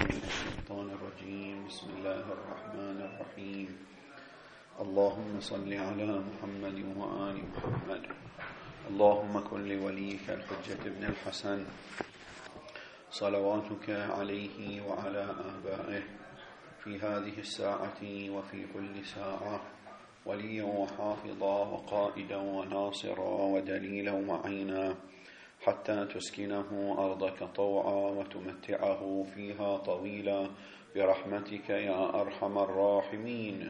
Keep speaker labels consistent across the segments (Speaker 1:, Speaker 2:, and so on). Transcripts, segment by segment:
Speaker 1: من الشيطان الرجيم. بسم الله الرحمن الرحيم. اللهم صل على محمد وآل محمد. اللهم كن لوليك الحجة ابن الحسن صلواتك عليه وعلى آبائه في هذه الساعة وفي كل ساعة وليا وحافظا وقائدا وناصرا ودليلا وعينا، حتى تسكنه أرضك طوعا وتمتعه فيها طويلا برحمتك يا أرحم الراحمين.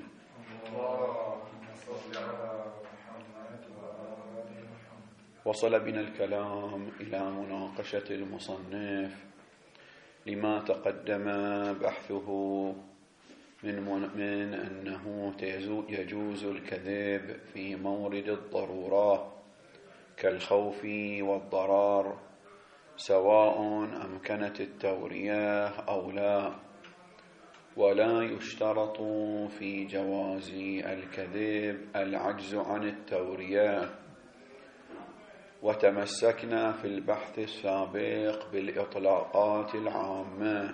Speaker 1: وصل بنا الكلام إلى مناقشة المصنف لما تقدم بحثه من أنه يجوز الكذب في مورد الضرورة كالخوف والضرار، سواء أمكنت التورية أو لا، ولا يشترط في جواز الكذب العجز عن التورية. وتمسكنا في البحث السابق بالإطلاقات العامة.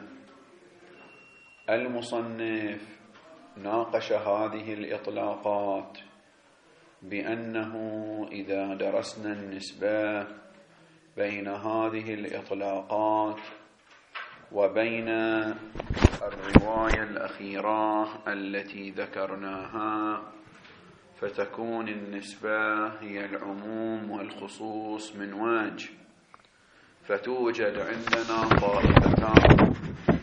Speaker 1: المصنف ناقش هذه الإطلاقات بأنه إذا درسنا النسبة بين هذه الإطلاقات وبين الرواية الأخيرة التي ذكرناها، فتكون النسبة هي العموم والخصوص من وجه، فتوجد عندنا طائفتان.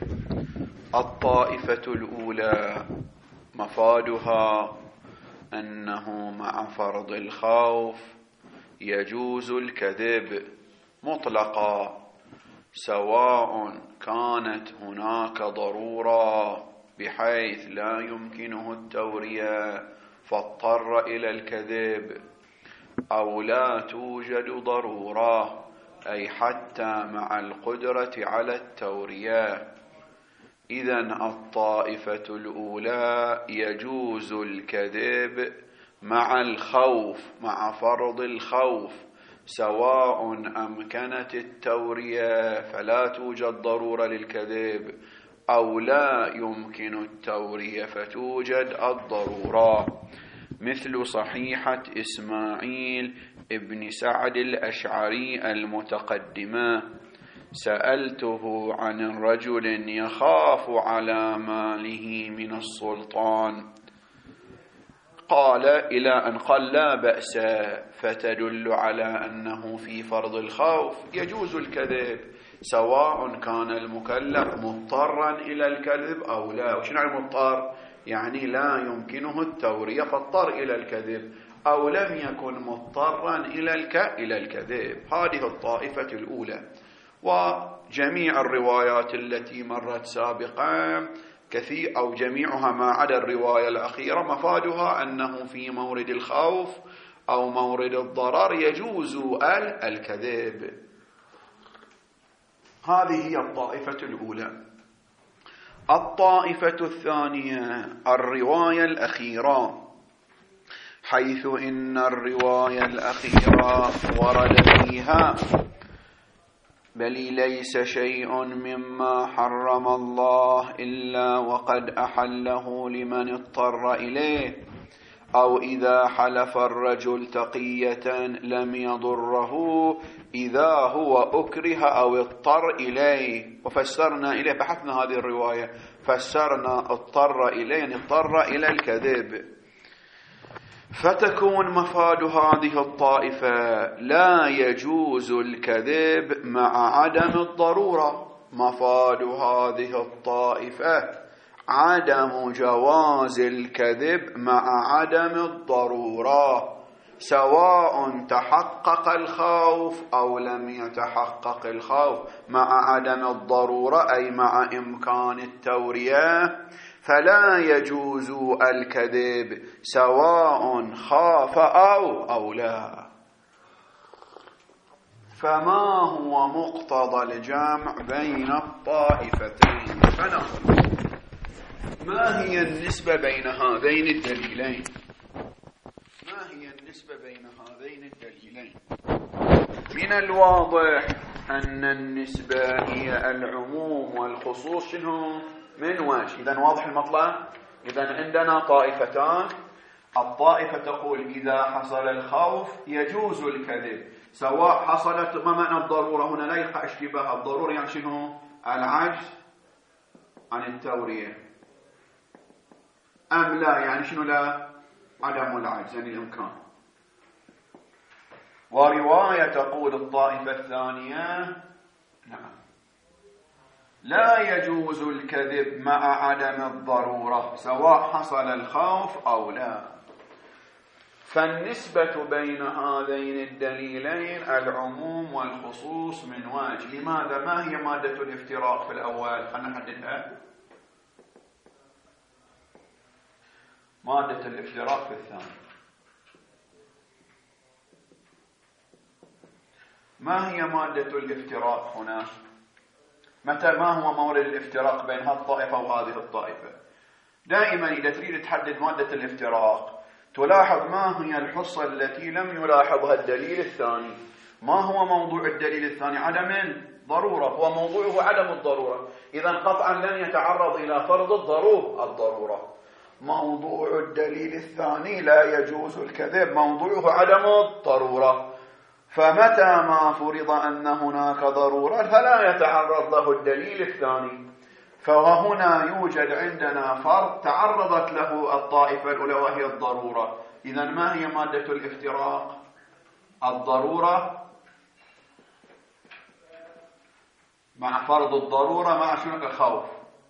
Speaker 1: الطائفة الأولى مفادها أنه مع فرض الخوف يجوز الكذب مطلقا، سواء كانت هناك ضرورة بحيث لا يمكنه التورية فاضطر إلى الكذب، أو لا توجد ضرورة، أي حتى مع القدرة على التورية. إذن الطائفة الأولى يجوز الكذب مع الخوف، مع فرض الخوف، سواء أمكنت التورية فلا توجد ضرورة للكذب، أو لا يمكن التورية فتوجد الضرورة، مثل صحيحة إسماعيل ابن سعد الأشعري المتقدمة: سألته عن رجل يخاف على ماله من السلطان، قال إلى أن قال لا بأس، فتدل على أنه في فرض الخوف يجوز الكذب، سواء كان المكلف مضطرا إلى الكذب أو لا. وش يعني مضطر؟ يعني لا يمكنه التورية فاضطر إلى الكذب، أو لم يكن مضطرا إلى الكذب. هذه الطائفة الأولى. وجميع الروايات التي مرت سابقا كثير أو جميعها ما عدا الرواية الأخيرة مفادها أنه في مورد الخوف أو مورد الضرر يجوز الكذب. هذه هي الطائفة الأولى. الطائفة الثانية الرواية الأخيرة، حيث إن الرواية الأخيرة ورد فيها: بل ليس شيء مما حرم الله إلا وقد أحله لمن اضطر إليه، أو إذا حلف الرجل تقية لم يضره إذا هو أكره أو اضطر إليه. وفسرنا إليه، بحثنا هذه الرواية، فسرنا اضطر إليه اضطر إلى الكذب. فتكون مفاد هذه الطائفة لا يجوز الكذب مع عدم الضرورة. مفاد هذه الطائفة عدم جواز الكذب مع عدم الضرورة، سواء تحقق الخوف أو لم يتحقق الخوف. مع عدم الضرورة أي مع إمكان التورية فلا يجوز الكذب، سواء خاف أو لا. فما هو مقتضى الجمع بين الطائفتين؟ فنقول: ما هي النسبة بين هذين الدليلين؟ ما هي النسبة بين هذين الدليلين؟ من الواضح أن النسبة هي العموم والخصوص شنو من وجه. إذن واضح المطلب. إذن عندنا طائفتان. الطائفة تقول إذا حصل الخوف يجوز الكذب، سواء حصلت ما معنى الضرورة هنا، لا يقع اشتباه. الضرورة يعني شنو؟ العجز عن التورية، أم لا يعني شنو؟ لا، عدم العجز يعني الإمكان. ورواية تقول الطائفة الثانية نعم لا يجوز الكذب مع عدم الضرورة سواء حصل الخوف أو لا. فالنسبة بين هذين الدليلين العموم والخصوص من وجه. لماذا؟ ما هي مادة الافتراق في الأول؟ خلنا نحددها. مادة الافتراق في الثاني. ما هي مادة الافتراق هنا؟ متى ما هو مورد الافتراق بين هذه الطائفة وهذه الطائفة؟ دائما إذا تريد تحدد مادة الافتراق تلاحظ ما هي الحصة التي لم يلاحظها الدليل الثاني. ما هو موضوع الدليل الثاني؟ عدم الضرورة، هو موضوعه عدم الضرورة. إذن قطعا لن يتعرض إلى فرض الضرورة. موضوع الدليل الثاني لا يجوز الكذب، موضوعه عدم الضرورة. فمتى ما فرض أن هناك ضرورة فلا يتعرض له الدليل الثاني. فهنا يوجد عندنا فرض تعرضت له الطائفة الأولى وهي الضرورة. إذن ما هي مادة الافتراق؟ الضرورة مع فرض الضرورة مع شنو؟ الخوف.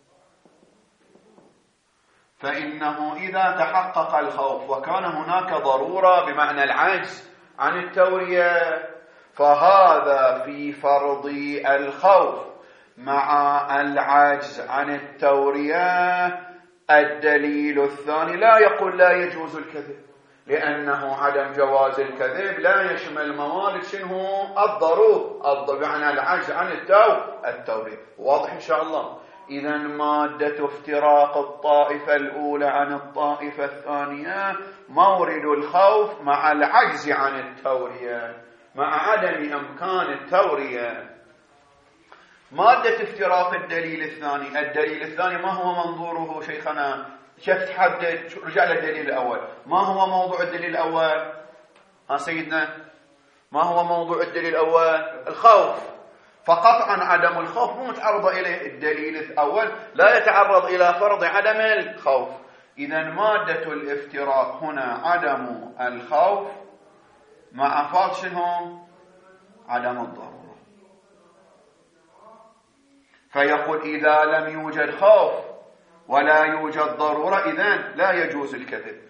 Speaker 1: فإنه إذا تحقق الخوف وكان هناك ضرورة بمعنى العجز عن التورية فهذا في فرض الخوف مع العجز عن التورية. الدليل الثاني لا يقول لا يجوز الكذب، لأنه عدم جواز الكذب لا يشمل موارد شنو؟ الضرورة بمعنى العجز عن التورية. واضح إن شاء الله. إذن مادة افتراق الطائفة الأولى عن الطائفة الثانية مورد الخوف مع العجز عن التورية، مع عدم إمكان التورية. مادة افتراق الدليل الثاني. الدليل الثاني ما هو منظوره شيخنا؟ كيف تحدد؟ رجع للدليل الأول. ما هو موضوع الدليل الأول؟ سيدنا ما هو موضوع الدليل الأول؟ الخوف. فقطعا عدم الخوف مو متعرض إليه. الدليل الأول لا يتعرض إلى فرض عدم الخوف. إذن مادة الافتراق هنا عدم الخوف مع فرض شنو؟ عدم الضرورة. فيقول إذا لم يوجد خوف ولا يوجد ضرورة إذن لا يجوز الكذب.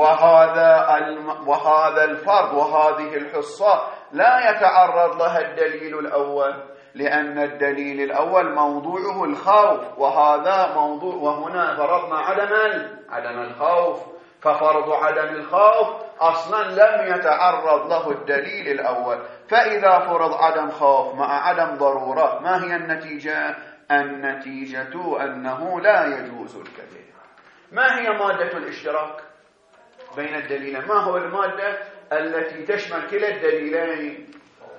Speaker 1: وهذا الفرض وهذه الحصة لا يتعرض لها الدليل الأول، لأن الدليل الأول موضوعه الخوف وهذا موضوع، وهنا فرضنا عدم الخوف. ففرض عدم الخوف أصلا لم يتعرض له الدليل الأول. فإذا فرض عدم خوف مع عدم ضرورة ما هي النتيجة؟ النتيجة أنه لا يجوز الكذب. ما هي مادة الاشتراك بين الدليلين؟ ما هو المادة التي تشمل كلا الدليلين؟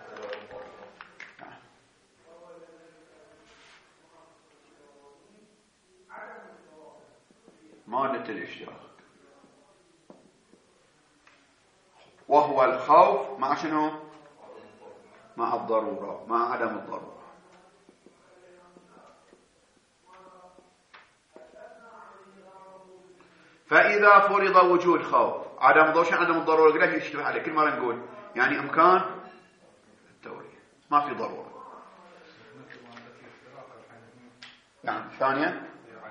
Speaker 1: مادة الاشتراك وهو الخوف مع شنو؟ مع الضرورة، مع عدم الضرورة. فإذا فرض وجود خوف عدم الضرورة قلت يشتبه عليه كل مرة نقول يعني إمكان التورية، ما في ضرورة. نعم. ثانيا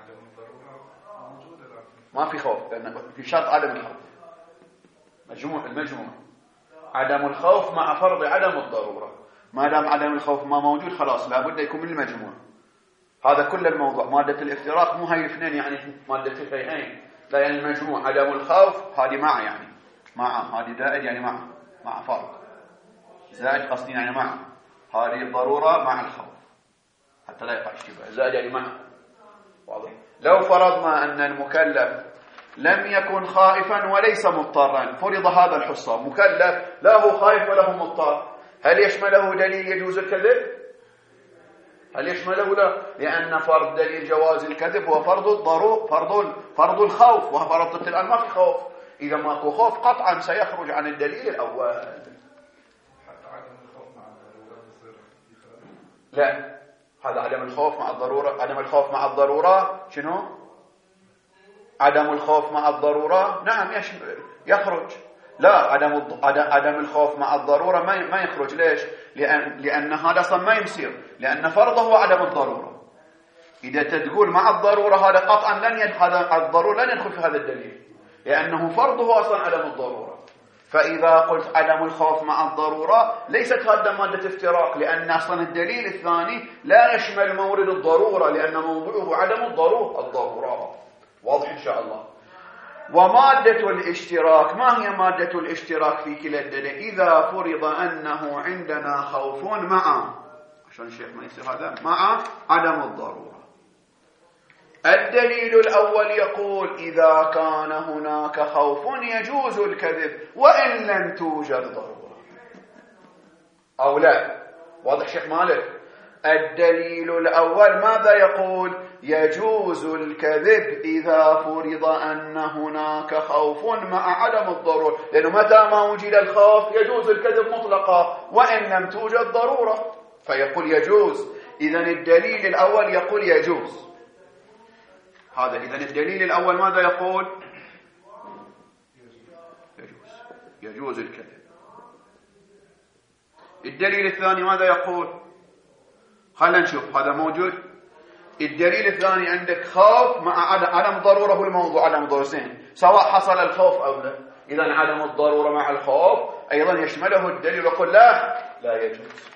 Speaker 1: ما في خوف لأن في شرط عدم الخوف. المجموع عدم الخوف مع فرض عدم الضرورة. ما دام عدم الخوف ما موجود خلاص لابد يكون من المجموع. هذا كل الموضوع. مادة الافتراق مو هاي الاثنين يعني مادة الهيئين، لا يعني المجموع. عدم الخوف هذه مع يعني مع هذه زائد يعني مع فرق زائد قصدي يعني مع هذه الضرورة مع الخوف حتى لا يقع اشتباه. زائد يعني مع. واضح. لو فرضنا أن المكلف لم يكن خائفا وليس مضطرا، فرض هذا الحصة مكلف لا هو خائف ولا هو مضطر، هل يشمله دليل يجوز الكذب؟ هل يشمله؟ لا، لأن فرض دليل جواز الكذب هو فرض الضرورة، فرض الخوف، وهو فرضت الآن ما في خوف. إذا ماكو خوف قطعا سيخرج عن الدليل الأول.
Speaker 2: حتى عدم الخوف مع الضرورة يصير إخراج؟
Speaker 1: لا، هذا عدم الخوف مع الضرورة. عدم الخوف مع الضرورة شنو؟ عدم الخوف مع الضرورة نعم يخرج. لا، عدم الخوف مع الضرورة ما يخرج. ليش؟ لأن هذا أصلا ما يصير، لأن فرضه هو عدم الضرورة. إذا تقول مع الضرورة هذا قطعا هذا الضرورة لن يدخل في هذا الدليل، لأنه فرضه أصلا عدم الضرورة. فإذا قلت عدم الخوف مع الضرورة ليست هذا مادة افتراق، لأن أصلا الدليل الثاني لا يشمل مورد الضرورة، لأن موضوعه عدم الضرورة. واضح إن شاء الله. ومادة الاشتراك، ما هي مادة الاشتراك في كلا الدليل؟ إذا فرض أنه عندنا خوف مع، عشان الشيخ ما يصير هذا، مع عدم الضرورة. الدليل الأول يقول إذا كان هناك خوف يجوز الكذب وإن لم توجد ضرورة، أو لا. واضح شيخ مالك؟ الدليل الأول ماذا يقول؟ يجوز الكذب إذا فرض أن هناك خوف مع عدم الضرورة، لأنه متى ما وجد الخوف يجوز الكذب مطلقا وإن لم توجد ضرورة، فيقول يجوز. إذن الدليل الأول يقول يجوز. هذا إذن الدليل الأول ماذا يقول؟ يجوز الكذب. الدليل الثاني ماذا يقول؟ خلنا نشوف هذا موجود. الدليل الثاني عندك خوف مع عدم ضرورة، هو الموضوع عدم ضرورة، سواء حصل الخوف أو لا. إذن عدم الضرورة مع الخوف أيضا يشمله الدليل، يقول لا يجوز.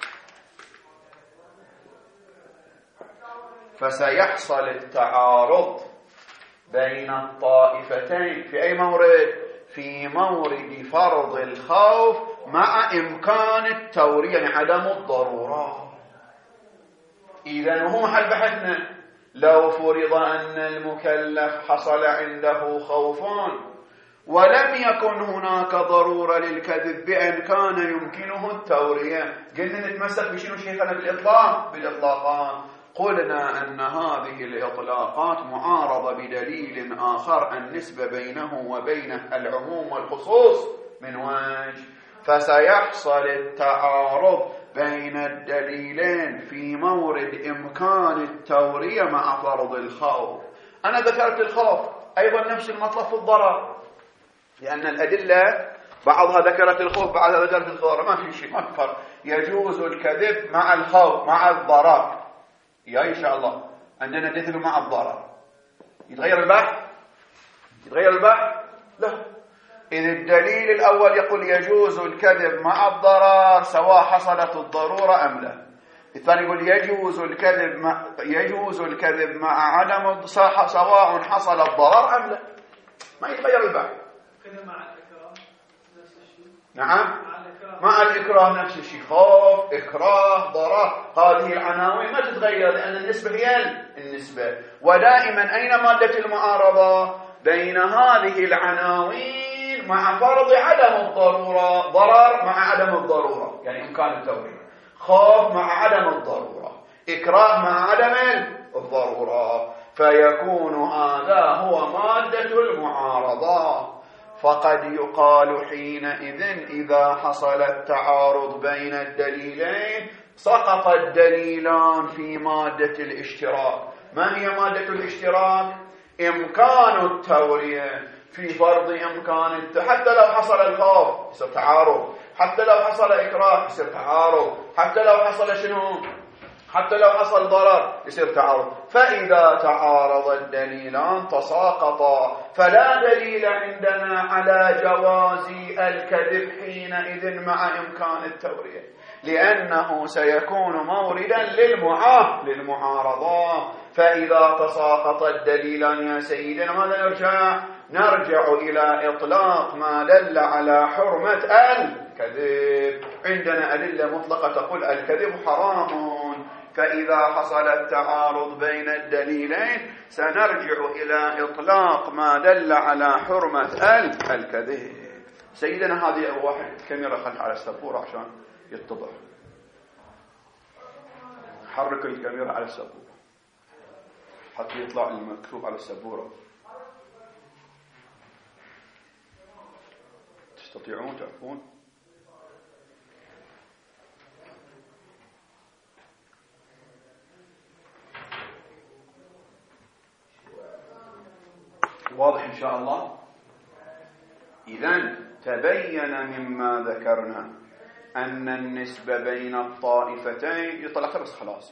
Speaker 1: فسيحصل التعارض بين الطائفتين في أي مورد؟ في مورد فرض الخوف مع إمكان التورية، يعني عدم الضرورة. إذن هو محل بحثنا. لو فرض أن المكلف حصل عنده خوف ولم يكن هناك ضرورة للكذب بأن كان يمكنه التورية، قلنا نتمسك بشنو شيخنا؟ بالإطلاقات. قلنا أن هذه الإطلاقات معارضة بدليل آخر، النسبة بينه وبين العموم والخصوص من وجه. فسيحصل التعارض بين الدليلين في مورد إمكان التورية مع فرض الخوف. أنا ذكرت الخوف، أيضا نفس المطلب في الضرر، لأن الأدلة بعضها ذكرت الخوف بعضها ذكرت الضرر، ما في شيء، ما في فرق. يجوز الكذب مع الخوف مع الضرر. يا إن شاء الله عندنا دليل مع الضرر. يتغير البحث؟ لا. إذ الدليل الأول يقول يجوز الكذب مع الضرر سواء حصلت الضرورة أم لا. الثاني يقول يجوز الكذب مع عدم سواء حصل الضرر أم لا. ما يتغير البحث.
Speaker 3: كذا مع الإكراه نفس الشيء.
Speaker 1: نعم، مع الإكراه نفس الشيء. خوف، إكراه، ضرر، هذه العناوين ما تتغير، لأن النسبة هي النسبة. ودائما أين مادة المعارضة؟ بين هذه العناوين مع فرض عدم الضرورة. ضرر مع عدم الضرورة، يعني إمكان التورية. خوف مع عدم الضرورة. إكراه مع عدم الضرورة. فيكون هذا هو مادة المعارضة. فقد يقال حينئذ إذا حصل التعارض بين الدليلين سقط الدليلان في مادة الاشتراك. ما هي مادة الاشتراك؟ إمكان التورية في فرض إمكان حتى لو حصل الخوف يصير تعارض، حتى لو حصل إكراه يصير تعارض، حتى لو حصل شنو؟ حتى لو حصل ضرر يصير تعارض. فإذا تعارض الدليلان تساقطا، فلا دليل عندنا على جواز الكذب حينئذ مع إمكان التورية، لأنه سيكون موردا للمعارضة. فإذا تساقط الدليلان يا سيدنا ماذا نرجع إلى إطلاق ما دل على حرمة الكذب. عندنا أدلة مطلقة تقول الكذب حرام. فإذا حصل التعارض بين الدليلين سنرجع إلى إطلاق ما دل على حرمة الكذب. سيدنا هذه واحد كاميرا خلف على السبورة عشان يتضح. حرك الكاميرا على السبورة حتى يطلع المكتوب على السبورة. تستطيعون تعرفون؟ واضح إن شاء الله. إذن تبين مما ذكرنا أن النسبة بين الطائفتين يطلع بس خلاص.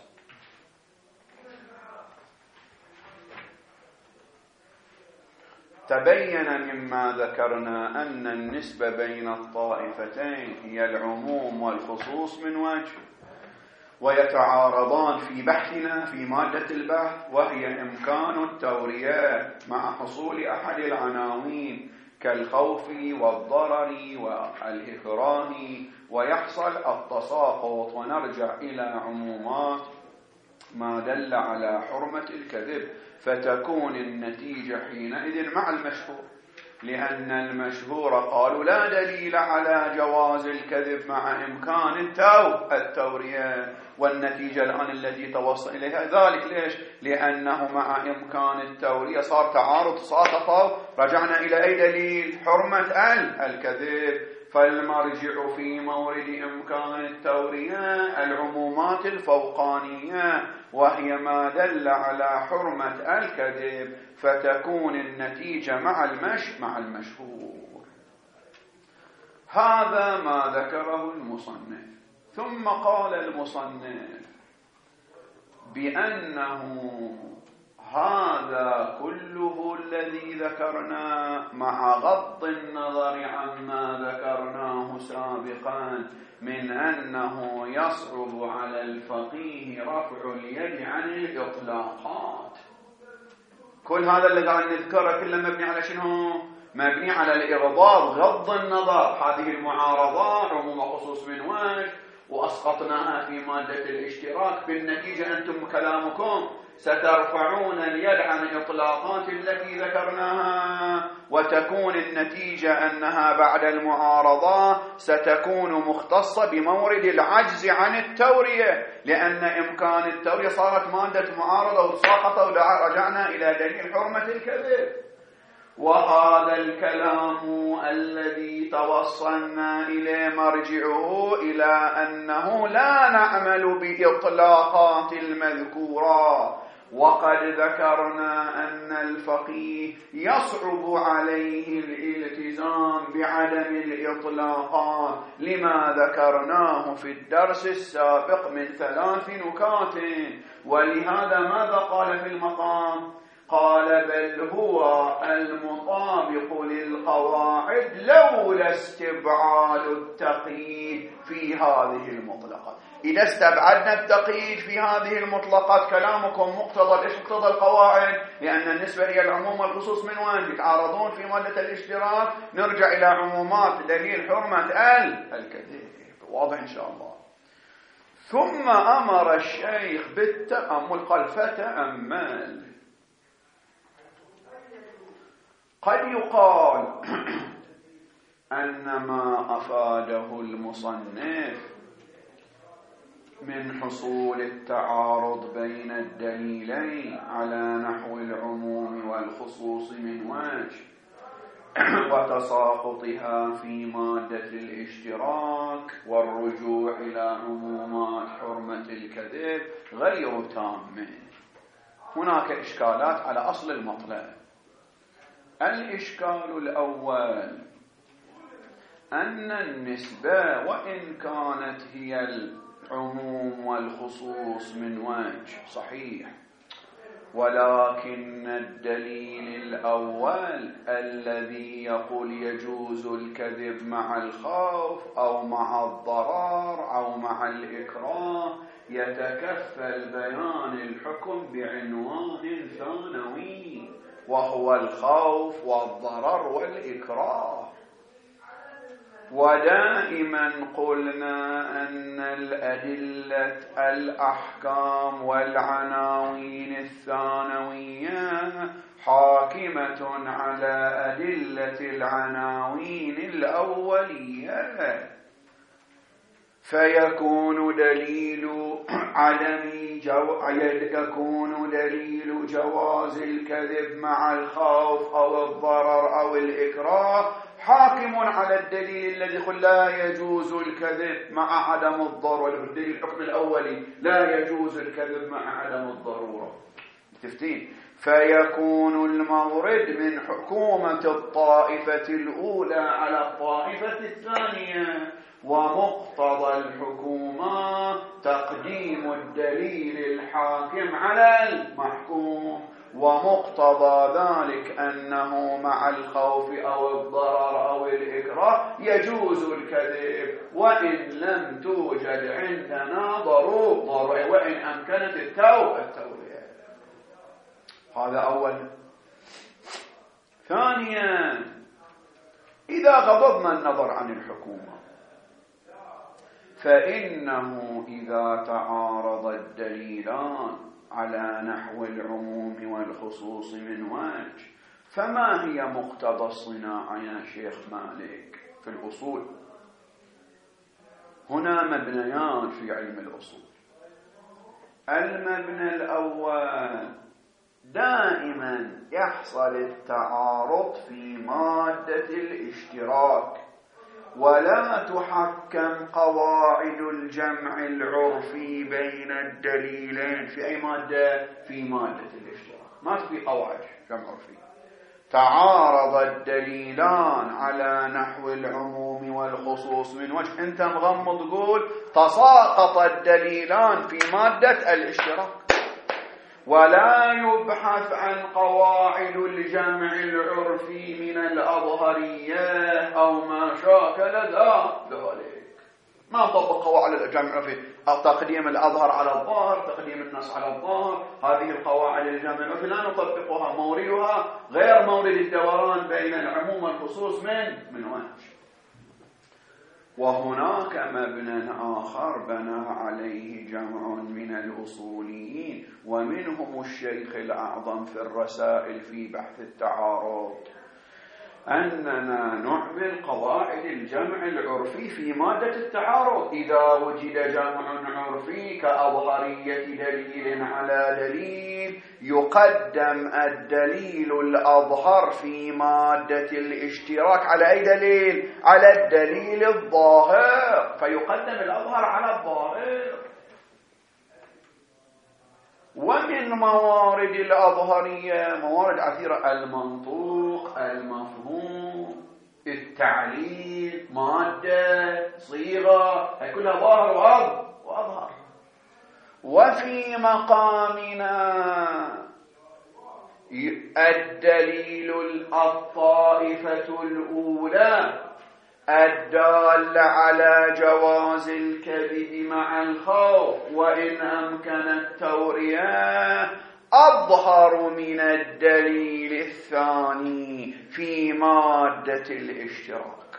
Speaker 1: تبين مما ذكرنا أن النسبة بين الطائفتين هي العموم والخصوص من وجه، ويتعارضان في بحثنا في مادة البحث، وهي إمكان التورية مع حصول أحد العناوين كالخوف والضرر والإكراه، ويحصل التساقط ونرجع إلى عمومات ما دل على حرمة الكذب، فتكون النتيجة حينئذ مع المشهور، لأن المشهور قالوا لا دليل على جواز الكذب مع إمكان التورية، والنتيجة الآن التي توصل إليها ذلك. ليش؟ لأنه مع إمكان التورية صار تعارض، ساقطوا، رجعنا إلى أي دليل؟ حرمة الكذب. فالمرجع في مورد إمكان التورية العمومات الفوقانية، وهي ما دل على حرمة الكذب، فتكون النتيجة مع المشهور. هذا ما ذكره المصنف. ثم قال المصنف بأنه هذا كله الذي ذكرنا مع غض النظر عما ذكرناه سابقا من أنه يصعب على الفقيه رفع اليد عن الإطلاقات. كل هذا اللي قاعد نذكره كله مبني على شنو؟ مبني على الإغضاض، غض النظر. هذه المعارضات عموم خصوص من وجه وأسقطناها في مادة الاشتراك. بالنتيجة أنتم كلامكم سترفعون اليد عن الإطلاقات التي ذكرناها، وتكون النتيجة أنها بعد المعارضة ستكون مختصة بمورد العجز عن التورية، لأن إمكان التورية صارت مادة معارضة وساقطت ورجعنا إلى دليل حرمة الكذب. وهذا الكلام الذي توصلنا إليه مرجعه إلى أنه لا نعمل بإطلاقات المذكورة. وقد ذكرنا أن الفقيه يصعب عليه الالتزام بعدم الإطلاقات لما ذكرناه في الدرس السابق من 3 نكات. ولهذا ماذا قال في المقام؟ قال بل هو المطابق للقواعد لولا استبعاد التقييد في هذه المطلقات. إذا استبعدنا التقييد في هذه المطلقات كلامكم مقتضى إيش؟ مقتضى القواعد، لأن النسبة هي العموم والخصوص من وين؟ يتعارضون في مادة الاشتراك، نرجع إلى عمومات دليل حرمة الكذب. واضح إن شاء الله. ثم أمر الشيخ بالتأمل، قال فتأمل. قد يقال أن ما أفاده المصنف من حصول التعارض بين الدليلين على نحو العموم والخصوص من وجه وتساقطها في مادة الاشتراك والرجوع إلى عمومات حرمة الكذب غير تام. هناك إشكالات على أصل المطلب. الإشكال الأول أن النسبة وإن كانت هي العموم والخصوص من وجه صحيح، ولكن الدليل الأول الذي يقول يجوز الكذب مع الخوف أو مع الضرر أو مع الإكراه يتكفل بيان الحكم بعنوان ثانوي، وهو الخوف والضرر والإكراه. ودائما قلنا أن الأدلة الأحكام والعناوين الثانوية حاكمة على أدلة العناوين الأولية، فيكون دليل يكون دليل جواز الكذب مع الخوف أو الضرر أو الإكراه حاكم على الدليل الذي يقول لا يجوز الكذب مع عدم الضرورة. الدليل الحكم الأولي لا يجوز الكذب مع عدم الضرورة. تفتين فيكون المورد من حكومة الطائفة الأولى على الطائفة الثانية، ومقتضى الحكومة تقديم الدليل الحاكم على المحكوم، ومقتضى ذلك أنه مع الخوف أو الضرر أو الإكراه يجوز الكذب وإن لم توجد عندنا ضرورة وإن أمكنت التورية. هذا أولا. ثانيا، إذا غضضنا النظر عن الحكومة فإنه إذا تعارض الدليلان على نحو العموم والخصوص من وجه، فما هي مقتضى الصناعة يا شيخ مالك في الأصول؟ هنا مبنيان في علم الأصول. المبنى الأول، دائما يحصل التعارض في مادة الاشتراك، ولا تحكم قواعد الجمع العرفي بين الدليلين في أي مادة؟ في مادة الاشتراك. ما في قواعد جمع عرفي. تعارض الدليلان على نحو العموم والخصوص من وجه، انت مغمض تقول تساقط الدليلان في مادة الاشتراك، ولا يبحث عن قواعد الجمع العرفي من الأظهرية أو ما شاكل ذلك. ما طبق قواعد الجمع العرفي، تقديم الأظهر على الظاهر، تقديم النص على الظاهر. هذه القواعد الجمع العرفي لا نطبقها، موردها غير مورد الدوران بين العموم والخصوص من وجه. وهناك مبنى آخر بنى عليه جمع من الأصوليين، ومنهم الشيخ الأعظم في الرسائل في بحث التعارض، أننا نعمل قواعد الجمع العرفي في مادة التعارض. إذا وجد جمع عرفي كأظهرية دليل على دليل، يقدم الدليل الأظهر في مادة الاشتراك على أي دليل؟ على الدليل الظاهر، فيقدم الأظهر على الظاهر. ومن موارد الأظهرية موارد عثيرة: المنطوق، المفهوم، التعليل، مادة، صيغة، هي كلها ظاهر وأظهر. وفي مقامنا الدليل الطائفة الأولى الدال على جواز الكذب مع الخوف وإن أمكن التورية أظهر من الدليل الثاني في مادة الاشتراك.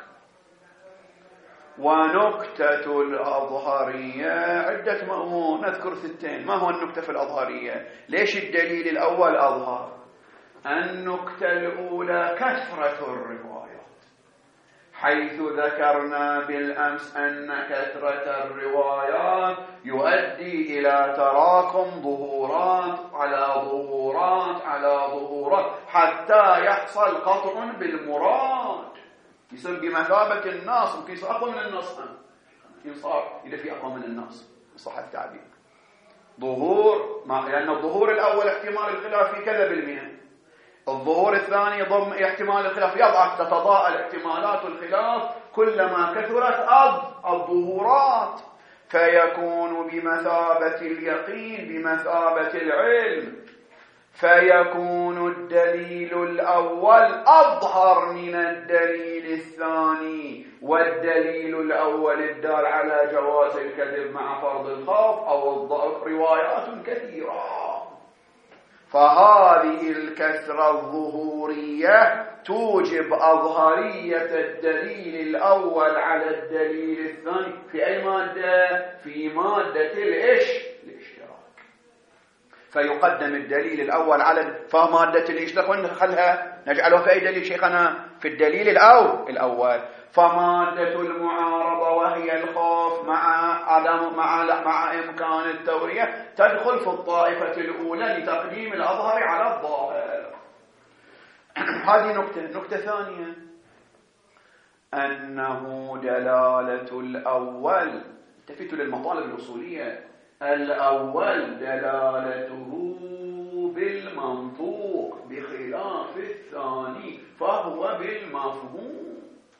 Speaker 1: ونكتة الأظهرية عدة مأمور، نذكر ثنتين. ما هو النكتة في الأظهرية؟ ليش الدليل الأول أظهر؟ النكتة الأولى كثرة الروايات، حيث ذكرنا بالأمس أن كثرة الروايات يؤدي إلى تراكم ظهورات على ظهورات على ظهورات حتى يحصل قطع بالمراد، يصير بمثابة النص. ممكن يصير أقوى من النص، يصير إذا في أقوى من النص صح التعبير. ظهور لأن الظهور الأول احتمال الخلاف في كذا بالمئة، الظهور الثاني ضم احتمال الخلاف يضعف، تتضاءل احتمالات الخلاف كلما كثرت الظهورات، فيكون بمثابة اليقين بمثابة العلم، فيكون الدليل الأول أظهر من الدليل الثاني. والدليل الأول الدال على جواز الكذب مع فرض الخوف أو الضعف روايات كثيرة. فهذه الكثرة الظهورية توجب أظهرية الدليل الأول على الدليل الثاني في أي مادة؟ في مادة الاشتراك. فيقدم الدليل الأول على فمادة الإشراك ونخلها نجعلها في أي دليل شيخنا؟ في الدليل الأول. فمادة المعارضة وهي الخوف مع إمكان التورية تدخل في الطائفة الأولى لتقديم الأظهر على الظاهر. هذه نكتة ثانية، أنه دلالة الأول، التفت للمطالب الأصولية، الأول دلالته بالمنطوق بخلاف الثاني فهو بالمفهوم،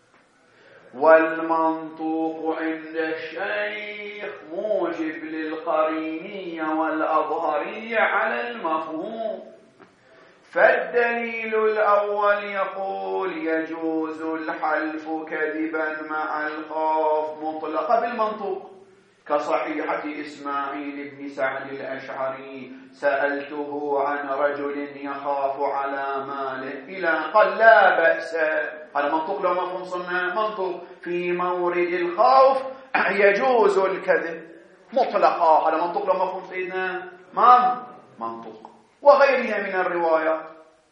Speaker 1: والمنطوق عند الشيخ موجب للقرينية والأظهرية على المفهوم. فالدليل الأول يقول يجوز الحلف كذبا مع الخوف مطلقا بالمنطوق، كصحيحة إسماعيل بن سعد الأشعري سألته عن رجل يخاف على ماله إلى قال لا بأس. هذا منطوق لو مفهوم صنع منطوق في مورد الخوف يجوز الكذب مطلقا، هذا منطوق لو مفهوم سيدنا منطوق. وغيرها من الروايات،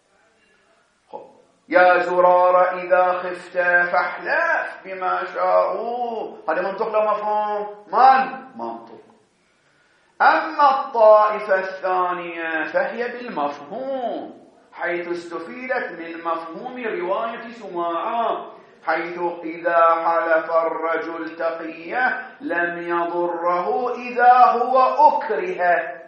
Speaker 1: يا زرار إذا خفت فاحلف بما شاءوا، هذا منطق لو مفهوم منطق. أما الطائفة الثانية فهي بالمفهوم، حيث استفيدت من مفهوم رواية سماعة، حيث إذا حلف الرجل تقية لم يضره إذا هو أكره،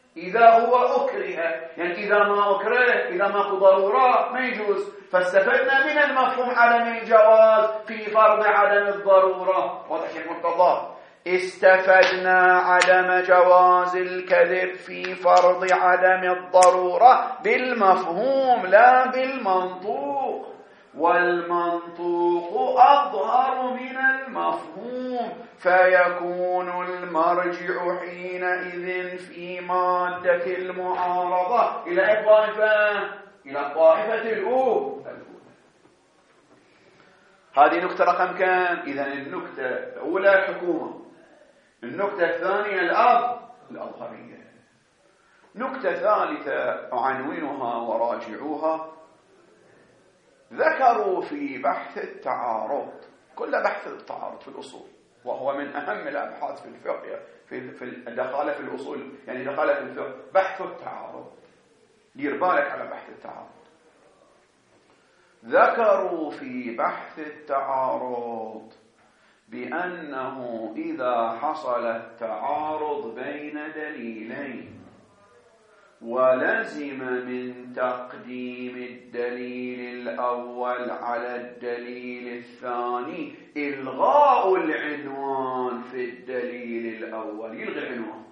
Speaker 1: يعني إذا ما أكره، إذا ما ضرورة ما يجوز. فاستفدنا من المفهوم عدم الجواز في فرض عدم الضرورة، واضح شيء مرتضى؟ استفدنا عدم جواز الكذب في فرض عدم الضرورة بالمفهوم لا بالمنطوق، والمنطوق أظهر من المفهوم، فيكون المرجع حينئذ في مادة المعارضة إلى الطائفة الأولى. هذه نكتة رقم كم؟ إذن النكتة الأولى الحكومة، النكتة الثانية الأظهرية. نكتة ثالثة عنونها وراجعوها، ذكروا في بحث التعارض، كل بحث التعارض في الأصول وهو من أهم الأبحاث في الفقه، في الدخالة في الأصول، يعني دخالة في الفقه بحث التعارض، دير بالك على بحث التعارض. ذكروا في بحث التعارض بأنه إذا حصل التعارض بين دليلين ولزم من تقديم الدليل الأول على الدليل الثاني إلغاء العنوان في الدليل الأول، يلغي العنوان،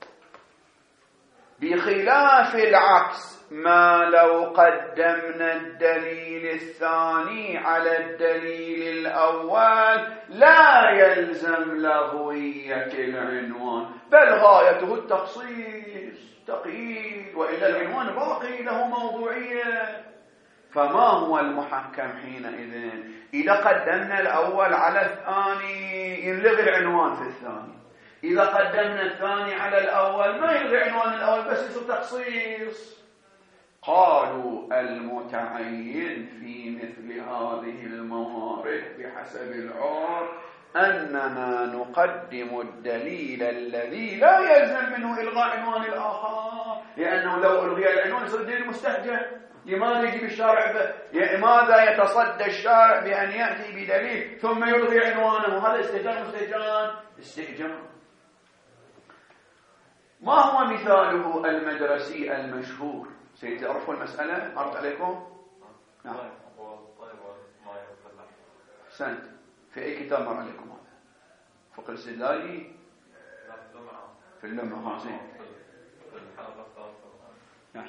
Speaker 1: بخلاف العكس ما لو قدمنا الدليل الثاني على الدليل الأول لا يلزم لغوية العنوان، بل غايته التخصيص تقييد، وإلا العنوان باقي له موضوعية. فما هو المحكم حينئذ؟ إذا قدمنا الأول على الثاني يلغي العنوان في الثاني، إذا قدمنا الثاني على الأول ما يلغي عنوان الأول بس يصير تخصيص. قالوا المتعين في مثل هذه الموارد بحسب العرف أننا نقدم الدليل الذي لا يلزم منه إلغاء عنوان الآخر، لأنه لو ألغي العنوان يصير دليل مستهجن. لماذا يجيب الشارع لماذا يتصدى الشارع بأن يأتي بدليل ثم يلغي عنوانه؟ هذا استهجان. ما هو مثاله المدرسي المشهور؟ سيتعرفوا المسألة؟ عرضت عليكم؟ نعم. سنت في أي كتاب مر عليكم هذا؟ فقه الاستدلالي في اللمعة زين. نعم.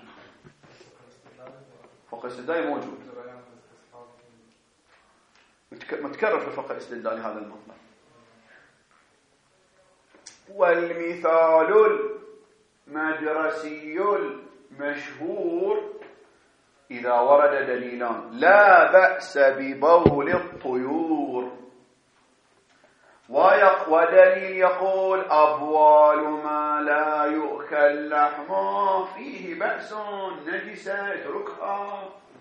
Speaker 1: فقه الاستدلالي موجود، متكرر في فقه الاستدلالي هذا المطلب. والمثال المدرسي المشهور إذا ورد دليلان لا بأس ببول الطيور ودليل يقول أبوال ما لا يؤكل لحمه فيه بأس نجسة اتركها.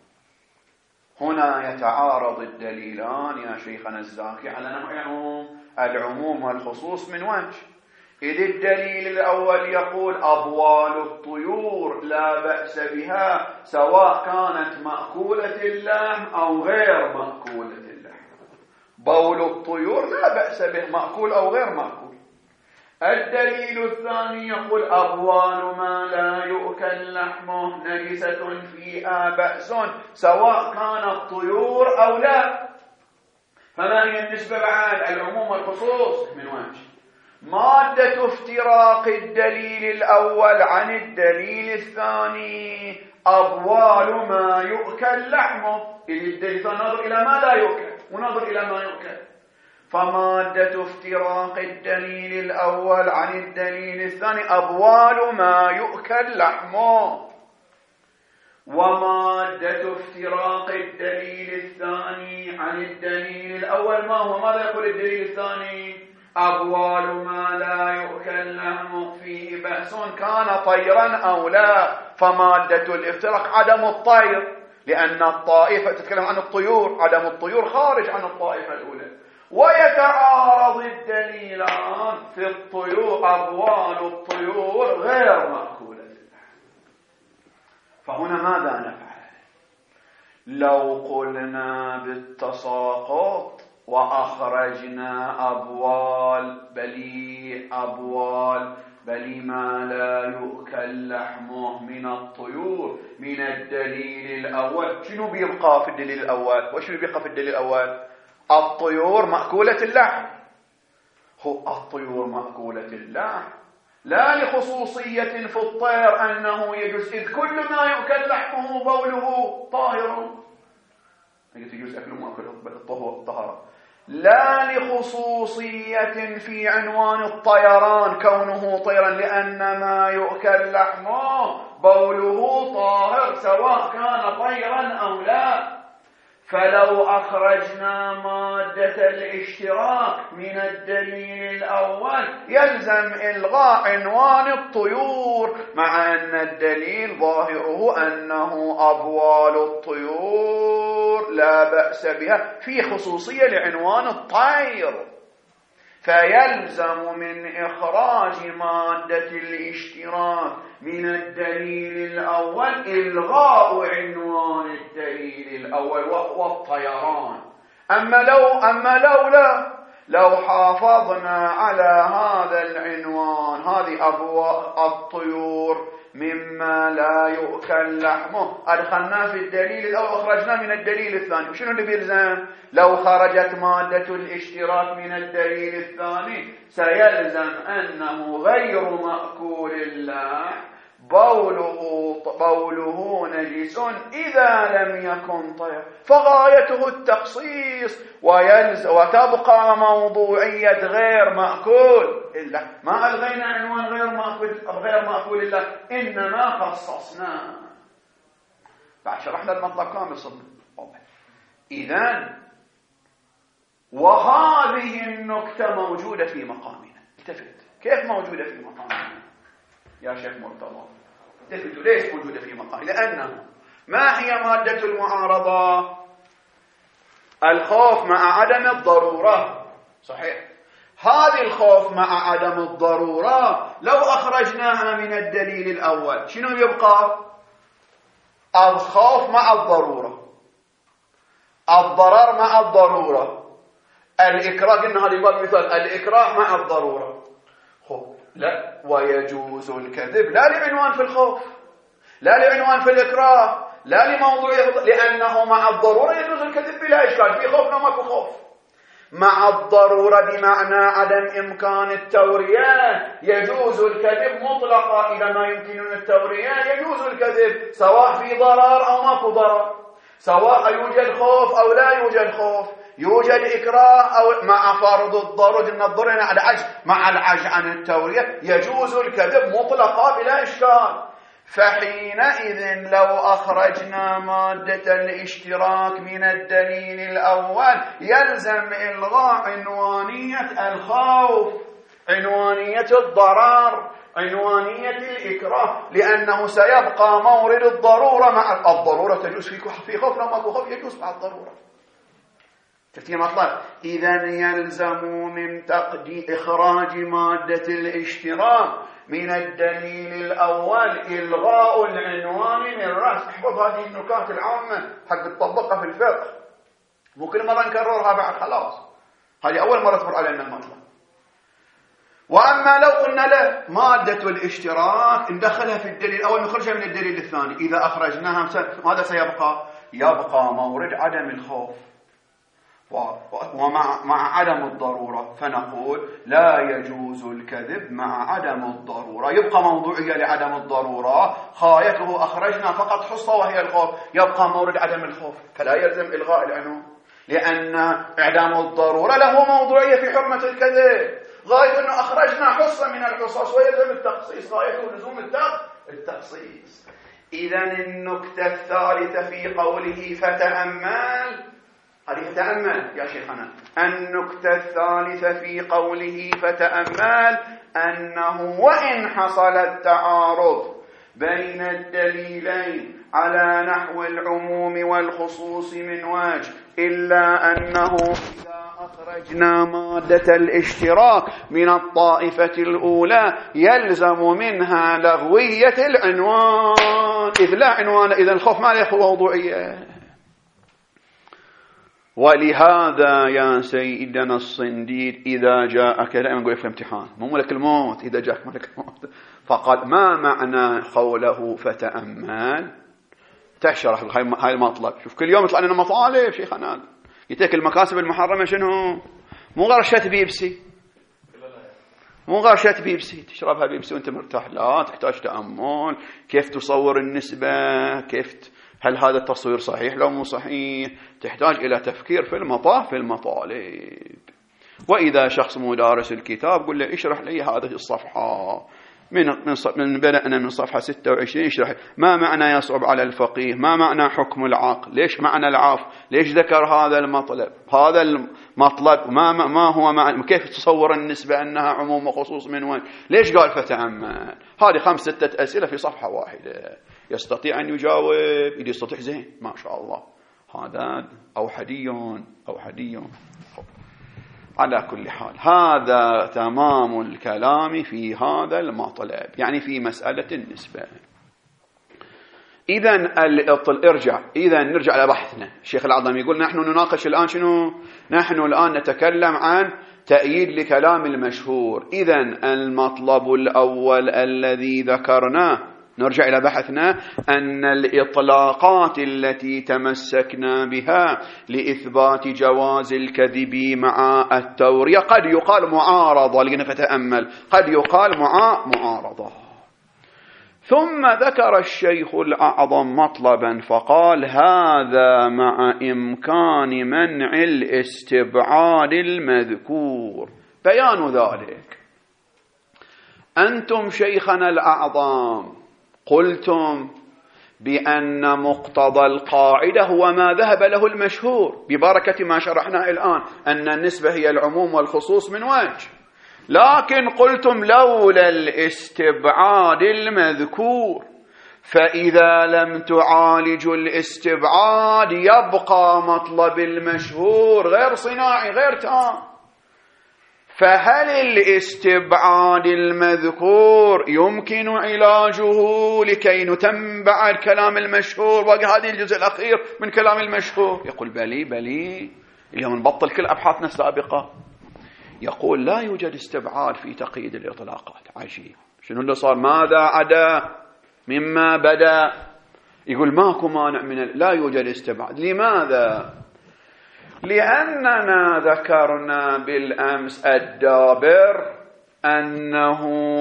Speaker 1: هنا يتعارض الدليلان يا شيخنا الزاكي على نوعهم العموم والخصوص من وجه. إذ الدليل الأول يقول أبوال الطيور لا بأس بها سواء كانت مأكولة اللحم أو غير مأكولة اللحم. بول الطيور لا بأس به مأكول أو غير مأكول. الدليل الثاني يقول أبوال ما لا يؤكل لحمه نجسة فيها بأس سواء كانت طيور أو لا. فما هي النسبة بعد العموم والخصوص من وجه؟ مادة افتراق الدليل الأول عن الدليل الثاني أبوال ما يؤكل لحمه. إذ الدليل نظر إلى ما لا يؤكل ونظر إلى ما يؤكل. فمادة افتراق الدليل الأول عن الدليل الثاني أبوال ما يؤكل لحمه. ومادة افتراق الدليل الثاني عن الدليل الأول ما هو؟ ماذا يقول الدليل الثاني؟ أبوال ما لا يؤكل لحمه فيه بأس كان طيرا أو لا. فمادة الافتراق عدم الطير، لأن الطائفة تتكلم عن الطيور، عدم الطيور خارج عن الطائفة الأولى. ويتعارض الدليلان في الطيور، أبوال الطيور غير مأكولة. فهنا ماذا نفعل؟ لو قلنا بالتساقط وأخرجنا أبوال بلي ما لا يؤكل لحمه من الطيور من الدليل الأول، شنو بيبقى في الدليل الأول؟ وشنو بيبقى في الدليل الأول؟ الطيور مأكولة اللحم. هو الطيور مأكولة اللحم لا لخصوصية في الطير أنه يجوز، إذ كل ما يؤكل لحمه بوله طاهر، يجوز أكله مأكله بالطهارة، لا لخصوصية في عنوان الطيران كونه طيرا، لأن ما يؤكل لحمه بوله طاهر سواء كان طيرا أو لا. فلو أخرجنا مادة الاشتراك من الدليل الأول يلزم إلغاء عنوان الطيور، مع أن الدليل ظاهره أنه أبوال الطيور لا بأس بها في خصوصية لعنوان الطير. فيلزم من إخراج مادة الاشتراك من الدليل الأول إلغاء عنوان الدليل الأول وهو الطيران. أما لو حافظنا على هذا العنوان، هذه أبواب الطيور مما لا يؤكل لحمه، أدخلنا في الدليل الأول أخرجنا من الدليل الثاني. شنو اللي بيلزم؟ لو خرجت مادة الاشتراك من الدليل الثاني سيلزم أنه غير مأكول اللحم بوله نجس إذا لم يكن طير، فغايته التخصيص وتبقى موضوعية غير مأكول إلا ما ألغينا عنوان غير مأكول إلا إنما خصصنا. بعد شرحنا المطلب كامل صدق. إذن وهذه النكتة موجودة في مقامنا. التفت كيف موجودة في مقامنا يا شيخ مرتضى؟ التفتوا ليش موجودة في مقامنا؟ لأنه ما هي مادة المعارضة؟ الخوف مع عدم الضرورة. صحيح، هذه الخوف مع عدم الضرورة لو أخرجناها من الدليل الأول شنو يبقى؟ الخوف مع الضرورة، الضرر مع الضرورة، الإكراه. قلنا هذا يبقى مثال الإكراه مع الضرورة. لا، ويجوز الكذب لا لعنوان في الخوف، لا لعنوان في الإكراه، لا لموضوع، لأنه مع الضرورة يجوز الكذب بلا إشكال. في خوف وما في خوف. مع الضرورة بمعنى عدم إمكان التورية يجوز الكذب مطلقا. إذا ما يمكن التورية يجوز الكذب سواء في ضرر أو ما في ضرر، سواء يوجد خوف أو لا يوجد خوف، يوجد إكراه أو مع فرض الضرورة أن الضرر على العجز، مع العجز عن التورية يجوز الكذب مطلقا بلا إشكال. فحينئذ لو أخرجنا مادة الاشتراك من الدليل الأول يلزم إلغاء عنوانية الخوف، عنوانية الضرر، عنوانية الإكراه، لأنه سيبقى مورد الضرورة مع الضرورة. تجوز في خوف، لو ماكو خوف يجوز مع الضرورة. تفتي مطلب. إذن يلزم من إخراج مادة الاشتراك من الدليل الأول إلغاء العنوان من رأس. احفظ هذه النكات العامة حق تطبقها في الفقه، مو كل مرة نكررها بعد خلاص. هذه أول مرة تمر علينا المطلب. وأما لو قلنا له مادة الاشتراك ندخلها في الدليل الأول نخرجها من الدليل الثاني، إذا أخرجناها ماذا سيبقى؟ يبقى مورد عدم الخوف ومع عدم الضرورة، فنقول لا يجوز الكذب مع عدم الضرورة. يبقى موضوعية لعدم الضرورة، خايته أخرجنا فقط حصة وهي الخوف، يبقى مورد عدم الخوف، فلا يلزم إلغاء العنوان، لأن إعدام الضرورة له موضوعية في حرمة الكذب. غاية أنه أخرجنا حصة من الحصص ويلزم التخصيص، غايته لزوم التخصيص. إذن النكتة الثالثة في قوله فتأمل، هذه تأمل يا شيخنا. النكتة الثالثة في قوله فتأمل أنه وإن حصل التعارض بين الدليلين على نحو العموم والخصوص من وجه، إلا أنه إذا أخرجنا مادة الاشتراك من الطائفة الأولى يلزم منها لغوية العنوان، إذ لا عنوان، إذا الخوف ما له موضوعية. ولهذا يا سيدنا الصنديد إذا جاءك، لا نقول في الامتحان مو ملك الموت، إذا جاءك ملك الموت فقال ما معنى قوله فتأمل؟ تشرح هاي المطلب. شوف كل يوم يطلع لنا مطالب شيخنا، يتك المكاسب المحرمة شنو؟ مو غرشة بيبسي، مو غرشة بيبسي تشربها بيبسي وانت مرتاح، لا، تحتاج تأمل. كيف تصور النسبة، هل هذا التصوير صحيح لو مو صحيح، تحتاج إلى تفكير في المطالب. وإذا شخص مدارس الكتاب قل له اشرح لي هذه الصفحة من بدأنا من صفحة 26، اشرح ما معنى يصعب على الفقيه، ما معنى حكم العقل، ليش معنى العفو، ليش ذكر هذا المطلب، ما هو معنى، كيف تصور النسبة أنها عموم وخصوص من وين، ليش قال فتأمل. هذه 5-6 أسئلة في صفحة واحدة، يستطيع أن يجاوب، إذا يستطيع زين ما شاء الله، هذا أوحدي. على كل حال هذا تمام الكلام في هذا المطلب، يعني في مسألة النسبة. إذن نرجع إلى بحثنا. الشيخ العظم يقول نحن نناقش الآن شنو؟ نحن الآن نتكلم عن تأييد لكلام المشهور. إذن المطلب الأول الذي ذكرناه، نرجع إلى بحثنا، أن الإطلاقات التي تمسكنا بها لإثبات جواز الكذب مع التورية قد يقال معارضة، لأن فتأمل قد يقال معارضة. ثم ذكر الشيخ الأعظم مطلبا فقال هذا مع إمكان منع الاستبعاد المذكور. بيان ذلك، أنتم شيخنا الأعظم قلتم بأن مقتضى القاعدة هو ما ذهب له المشهور ببركة ما شرحناه الآن، أن النسبة هي العموم والخصوص من وجه، لكن قلتم لولا الاستبعاد المذكور، فإذا لم تعالجوا الاستبعاد يبقى مطلب المشهور غير صناعي غير تام. فهل الاستبعاد المذكور يمكن علاجه لكي نتم بعد كلام المشهور وهذه الجزء الأخير من كلام المشهور؟ يقول بلي اليوم نبطل كل أبحاثنا السابقة. يقول لا يوجد استبعاد في تقييد الإطلاقات. عجيب، شنو اللي صار؟ ماذا عدا مما بدأ؟ يقول ماكو مانع لا يوجد استبعاد. لماذا؟ لأننا ذكرنا بالأمس الدابر أنه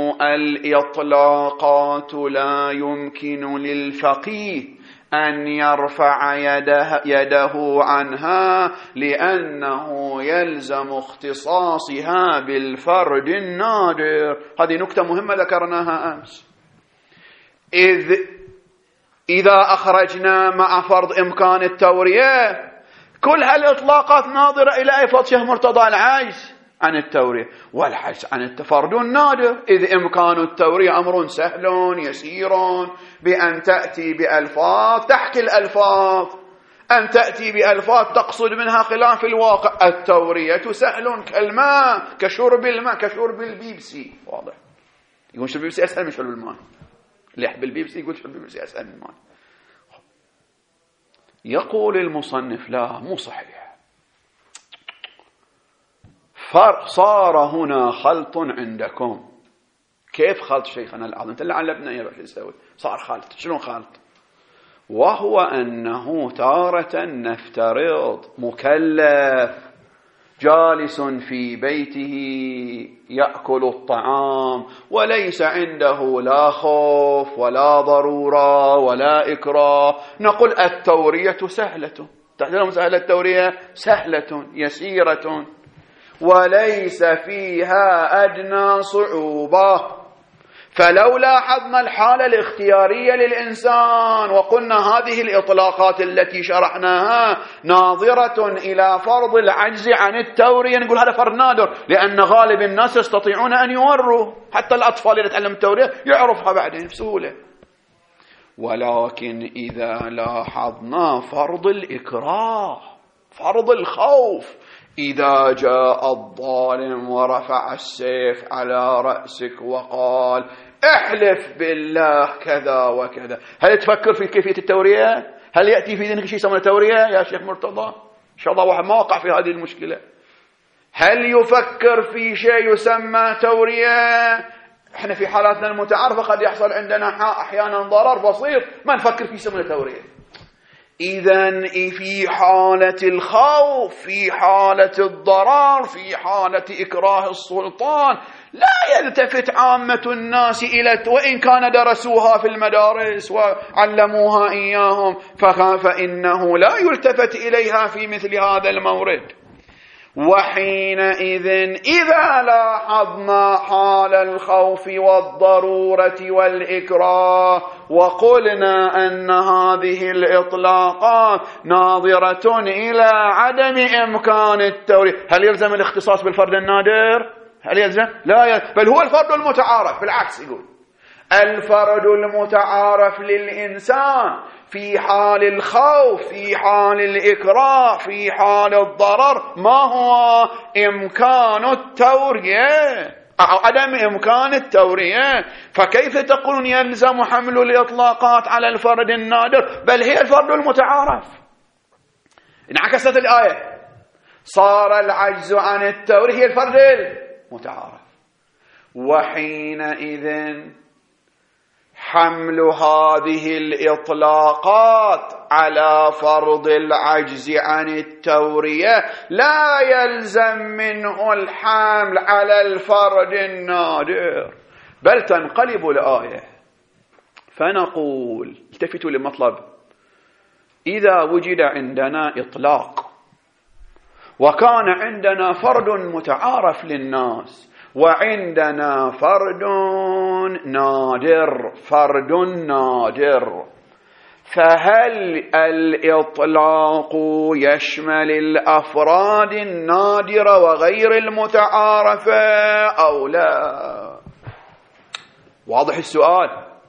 Speaker 1: الإطلاقات لا يمكن للفقيه أن يرفع يده عنها لأنه يلزم اختصاصها بالفرد النادر. هذه نكتة مهمة ذكرناها أمس. إذا أخرجنا مع فرض إمكان التورية كل هالإطلاقات ناظرة إلى أي فرض شيخ مرتضى العجز عن التورية، والعجز عن التفرد نادر، إذ إمكان التورية أمر سهل يسير بأن تأتي بألفاظ تحكي الألفاظ، أن تأتي بألفاظ تقصد منها خلاف الواقع. التورية سهل كالماء، كشرب الماء، كشرب البيبسي. واضح؟ يقول شرب البيبسي أسهل من شرب الماء، اللي يحب البيبسي يقول شرب البيبسي أسهل من الماء. يقول المصنف لا، مو صحيح، صار هنا خلط عندكم. كيف خلط شيخنا العظيم؟ انت اللي علمنا يا باشا نسوي. صار خلط. شنو خلط؟ وهو أنه تارة نفترض مكلف جالس في بيته يأكل الطعام وليس عنده لا خوف ولا ضرورة ولا إكراه، نقول التورية سهلة. تحدثون سهلة التورية سهلة يسيرة وليس فيها أدنى صعوبة. فلو لاحظنا الحالة الاختيارية للإنسان وقلنا هذه الإطلاقات التي شرحناها ناظرة إلى فرض العجز عن التورية، نقول هذا فرض نادر، لأن غالب الناس يستطيعون أن يوروا، حتى الأطفال اللي يتعلم التورية يعرفها بعدين بسهولة. ولكن إذا لاحظنا فرض الإكراه، فرض الخوف، إذا جاء الظالم ورفع السيف على رأسك وقال احلف بالله كذا وكذا، هل تفكر في كيفية التورية؟ هل يأتي في ذهنك شيء يسمى تورية يا شيخ مرتضى؟ إن شاء الله واحد ما وقع في هذه المشكلة. هل يفكر في شيء يسمى تورية؟ احنا في حالاتنا المتعارفة قد يحصل عندنا أحيانا ضرر بسيط ما نفكر في اسمه تورية. إذن في حالة الخوف، في حالة الضرر، في حالة إكراه السلطان لا يلتفت عامة الناس إلى، وإن كان درسوها في المدارس وعلموها إياهم، فإنه لا يلتفت إليها في مثل هذا المورد. وحينئذ إذا لاحظنا حال الخوف والضرورة والإكراه وقلنا أن هذه الإطلاقات ناظرة إلى عدم إمكان التورية، هل يلزم الاختصاص بالفرد النادر؟ هل يلزم؟ لا بل هو الفرد المتعارف. بالعكس يقول الفرد المتعارف للإنسان في حال الخوف، في حال الإكراه، في حال الضرر ما هو؟ إمكان التورية أو عدم إمكان التورية. فكيف تقولون يلزم حمل الإطلاقات على الفرد النادر؟ بل هي الفرد المتعارف. انعكست الآية، صار العجز عن التورية هي الفرد المتعارف. وحينئذ حمل هذه الإطلاقات على فرض العجز عن التورية لا يلزم منه الحمل على الفرد النادر، بل تنقلب الآية فنقول التفتوا للمطلب. إذا وجد عندنا إطلاق وكان عندنا فرد متعارف للناس وعندنا فرد نادر، فهل الإطلاق يشمل الأفراد النادرة وغير المتعارفة أو لا؟ واضح السؤال.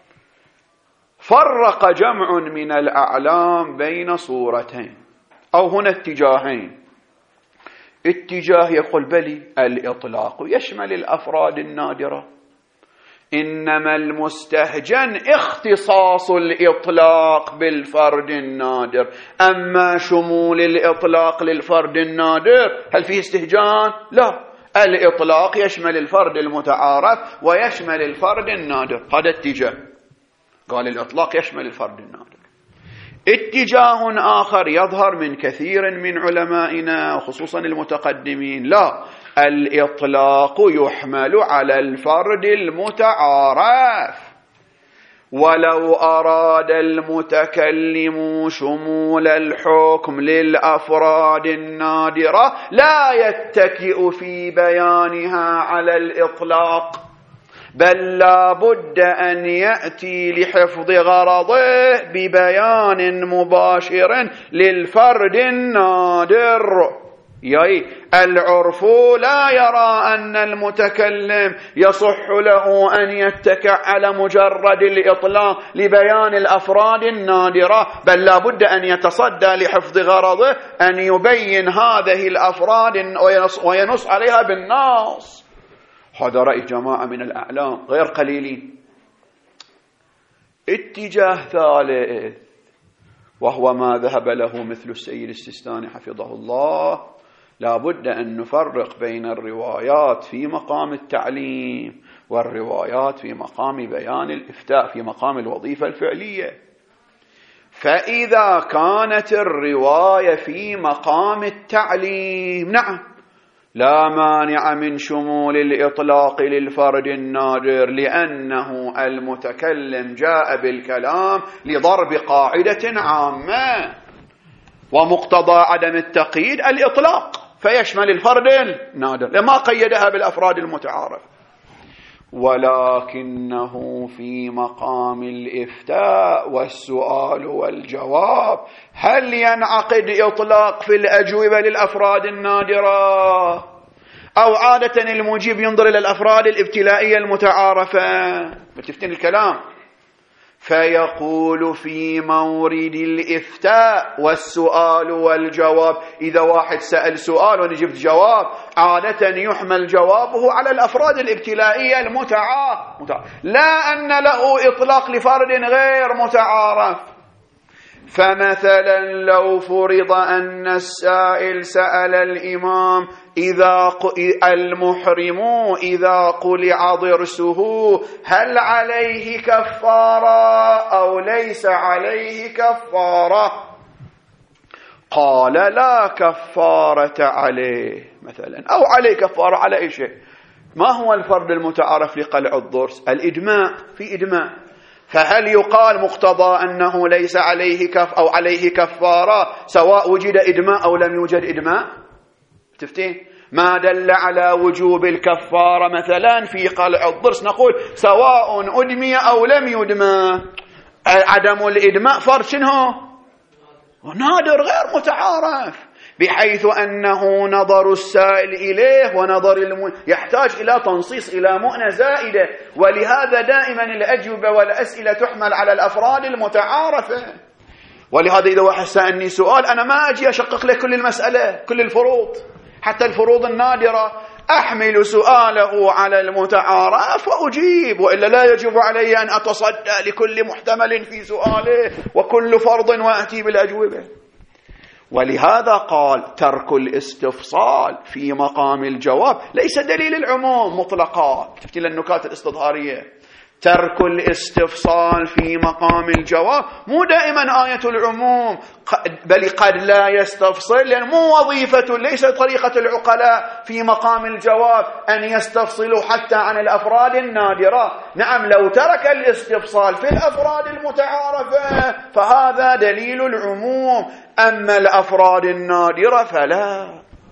Speaker 1: فرق جمع من الأعلام بين صورتين أو هنا اتجاهين. اتجاه يقول بلي الإطلاق يشمل الأفراد النادرة، إنما المستهجن اختصاص الإطلاق بالفرد النادر، أما شمول الإطلاق للفرد النادر هل فيه استهجان؟ لا، الإطلاق يشمل الفرد المتعارف ويشمل الفرد النادر. هذا اتجاه قال الإطلاق يشمل الفرد النادر. اتجاه آخر يظهر من كثير من علمائنا وخصوصا المتقدمين، لا، الإطلاق يحمل على الفرد المتعارف، ولو أراد المتكلم شمول الحكم للأفراد النادرة لا يتكئ في بيانها على الإطلاق، بل لا بد أن يأتي لحفظ غرضه ببيان مباشر للفرد النادر. يعني العرف لا يرى أن المتكلم يصح له أن يتكع على مجرد الإطلاق لبيان الأفراد النادرة، بل لا بد أن يتصدى لحفظ غرضه أن يبين هذه الأفراد وينص عليها بالنص. هذا رأي جماعة من الأعلام غير قليلين. اتجاه ثالث وهو ما ذهب له مثل السيد السيستاني حفظه الله، لا بد أن نفرق بين الروايات في مقام التعليم والروايات في مقام بيان الإفتاء، في مقام الوظيفة الفعلية. فإذا كانت الرواية في مقام التعليم نعم لا مانع من شمول الإطلاق للفرد النادر، لأنه المتكلم جاء بالكلام لضرب قاعدة عامة، ومقتضى عدم التقييد الإطلاق فيشمل الفرد النادر لما قيدها بالأفراد المتعارف. ولكنه في مقام الإفتاء والسؤال والجواب هل ينعقد إطلاق في الأجوبة للأفراد النادرة، أو عادة المجيب ينظر إلى الأفراد الابتلائية المتعارفة؟ بتفتن الكلام. فيقول في مورد الإفتاء والسؤال والجواب، إذا واحد سأل سؤال ونجبت جواب عادة يحمل جوابه على الأفراد الابتلائية المتعارف، لا أن له إطلاق لفرد غير متعارف. فمثلا لو فرض أن السائل سأل الإمام المحرم إذا قلع ضرسه هل عليه كفارة أو ليس عليه كفارة؟ قال لا كفارة عليه مثلا، أو عليه كفارة على أي شيء. ما هو الفرد المتعارف لقلع الضرس؟ الإدماء، في إدماء، فهل يقال مقتضى أنه ليس عليه أو عليه كفارة سواء وجد إدماء أو لم يوجد إدماء؟ تفتين ما دل على وجوب الكفارة مثلا في قلع الضرس نقول سواء أدمي أو لم يدمى. عدم الإدماء فرد شنو؟ نادر غير متعارف، بحيث أنه نظر السائل إليه ونظر يحتاج إلى تنصيص، إلى مؤنة زائدة، ولهذا دائما الأجوبة والأسئلة تحمل على الأفراد المتعارفة. ولهذا إذا واحد سألني سؤال أنا ما أجي أشقق له كل المسألة كل الفروض، حتى الفروض النادرة أحمل سؤاله على المتعارف وأجيب، وإلا لا يجب علي أن أتصدى لكل محتمل في سؤاله وكل فرض وأتي بالأجوبة. ولهذا قال ترك الاستفصال في مقام الجواب ليس دليل العموم مطلقا. تفتي للنكات الاستظهارية، ترك الاستفصال في مقام الجواب مو دائما آية العموم، بل قد لا يستفصل، لأن مو وظيفة، ليس طريقة العقلاء في مقام الجواب أن يستفصلوا حتى عن الأفراد النادرة. نعم لو ترك الاستفصال في الأفراد المتعارفة فهذا دليل العموم، أما الأفراد النادرة فلا.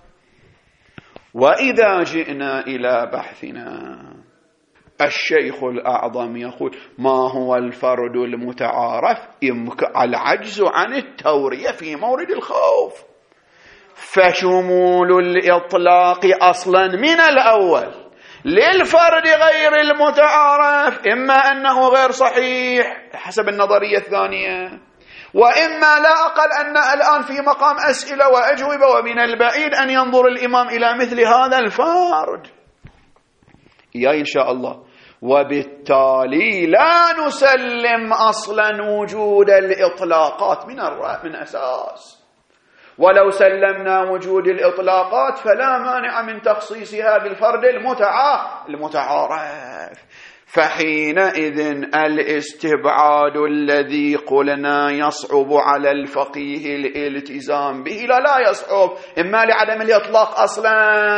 Speaker 1: وإذا جئنا إلى بحثنا الشيخ الأعظم يقول ما هو الفرد المتعارف؟ العجز عن التورية في مورد الخوف، فشمول الإطلاق أصلا من الأول للفرد غير المتعارف إما أنه غير صحيح حسب النظرية الثانية، وإما لا أقل أن الآن في مقام أسئلة وأجوبة، ومن البعيد أن ينظر الإمام إلى مثل هذا الفرد إن شاء الله. وبالتالي لا نسلم أصلا وجود الإطلاقات من أساس، ولو سلمنا وجود الإطلاقات فلا مانع من تخصيصها بالفرد المتعارف. فحينئذ الاستبعاد الذي قلنا يصعب على الفقيه الالتزام به لا يصعب، إما لعدم الإطلاق أصلا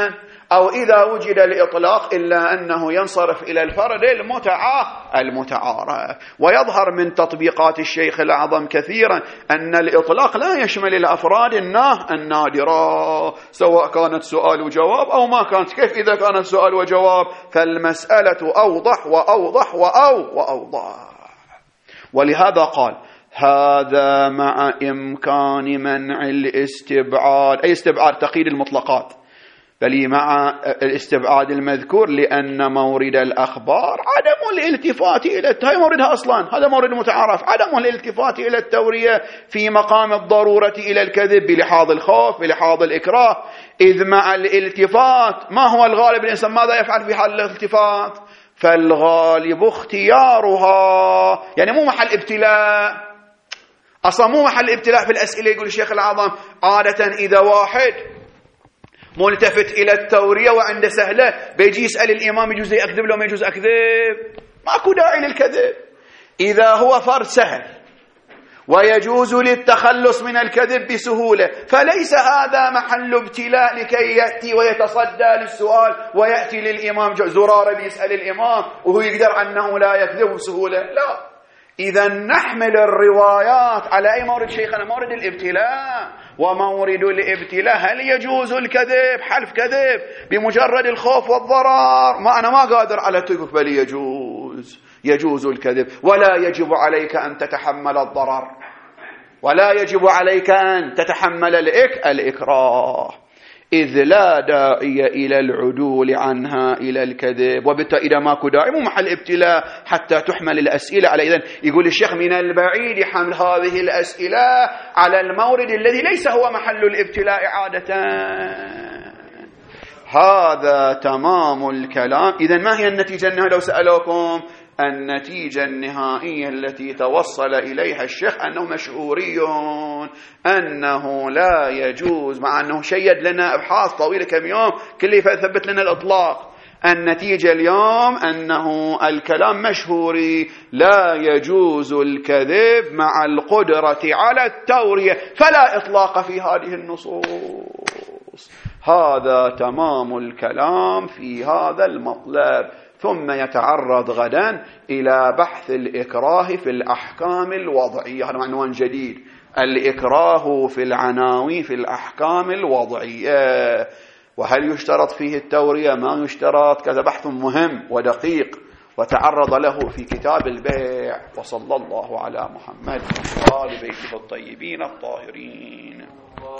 Speaker 1: أو إذا وجد الإطلاق إلا أنه ينصرف إلى الفرد المتعارف. ويظهر من تطبيقات الشيخ الأعظم كثيرا أن الإطلاق لا يشمل الأفراد النادرة، سواء كانت سؤال وجواب أو ما كانت. كيف إذا كانت سؤال وجواب؟ فالمسألة أوضح وأوضح وأوضح. ولهذا قال هذا مع إمكان منع الاستبعاد، أي استبعاد تقييد المطلقات، بل مع الاستبعاد المذكور، لأن مورد الأخبار عدم الالتفات إلى هاي موردها أصلا، هذا مورد متعارف، عدم الالتفات إلى التورية في مقام الضرورة إلى الكذب بلحاظ الخوف بلحاظ الإكراه. إذ مع الالتفات ما هو الغالب؟ الإنسان ماذا يفعل في حال الالتفات؟ فالغالب اختيارها، يعني مو محل ابتلاء أصلا، مو محل ابتلاء في الأسئلة. يقول الشيخ الأعظم عادة إذا واحد ملتفت إلى التورية وعنده سهلة بيجي يسأل الإمام يجوز أكذب لو ما يجوز أكذب، ماكو داعي للكذب. إذا هو فرد سهل ويجوز للتخلص من الكذب بسهولة، فليس هذا محل ابتلاء لكي يأتي ويتصدى للسؤال ويأتي للإمام زرارة بيسأل الإمام وهو يقدر أنه لا يكذب بسهولة، لا. إذا نحمل الروايات على أي مورد شيخنا؟ مورد الابتلاء. ومورد الابتلاء هل يجوز الكذب، حلف كذب بمجرد الخوف والضرر؟ ما أنا ما قادر على تقف، بل يجوز الكذب، ولا يجب عليك أن تتحمل الضرر، ولا يجب عليك أن تتحمل الإكراه، إذ لا داعي إلى العدول عنها إلى الكذب. وبالتالي إذا ماكو داعي مو محل ابتلاء حتى تحمل الأسئلة على. إذن يقول الشيخ من البعيد حمل هذه الأسئلة على المورد الذي ليس هو محل الابتلاء عادة. هذا تمام الكلام. إذن ما هي النتيجة النهائية لو سألوكم؟ النتيجة النهائية التي توصل إليها الشيخ أنه مشهوري، أنه لا يجوز، مع أنه شيد لنا أبحاث طويلة كم يوم كل يثبت لنا الإطلاق. النتيجة اليوم أنه الكلام مشهوري، لا يجوز الكذب مع القدرة على التورية، فلا إطلاق في هذه النصوص. هذا تمام الكلام في هذا المطلب. ثم يتعرض غدا إلى بحث الإكراه في الأحكام الوضعية، هذا عنوان جديد، الإكراه في العناوين في الأحكام الوضعية، وهل يشترط فيه التورية ما يشترط، كذا بحث مهم ودقيق وتعرض له في كتاب البيع. وصلى الله على محمد وآل بيته الطيبين الطاهرين.